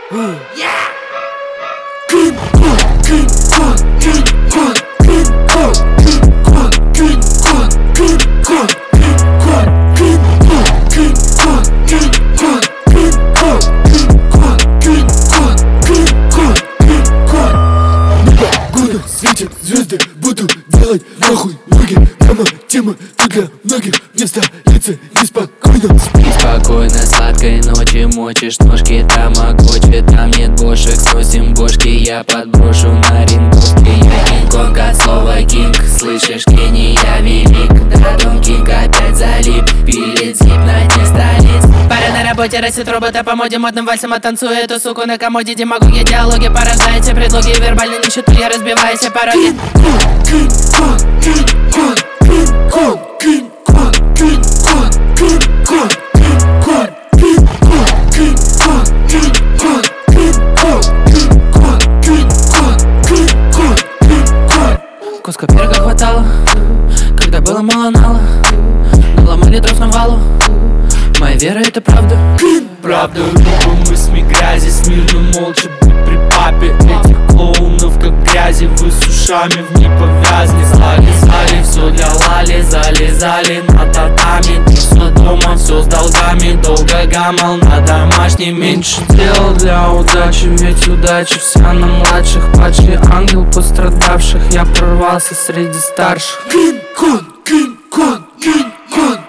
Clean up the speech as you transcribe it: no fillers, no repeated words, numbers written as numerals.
Светят звезды, буду делать нахуй ноги. Прямо тема, тут для многих не в столице неспокойно. Спи спокойно, сладкой ночи, мочишь ножки, тамагочи. Там нет бошек, сносим бошки, я подброшу на рингушке. Я Кинг-Конг от слова кинг, слышишь, Кенни, я велик. Да, Дон Кинг опять залип, пилит зип на дне столиц. Парень на работе растет робота по моде, модным вальсом оттанцует эту суку на комоде. Демагогия, диалоги, порождаете предлоги, вербально нищету, я разбиваю все пороги. Куска пирога хватало, когда было мало нала. Наломали дров на валу, моя вера это правда. Правда, любим мы СМИ грязи, смирно молча быть при папе. Этих клоунов как грязи, вы с ушами в ней повязли. Залезали, все для лали, залезали на татами. Все дома, все с долгами, долго гамал на домашний. Меньше дел для удачи, ведь удача вся на младших. Падший ангел пострадавших, я прорвался среди старших. Кинг-Конг, Кинг-Конг, Кинг-Конг.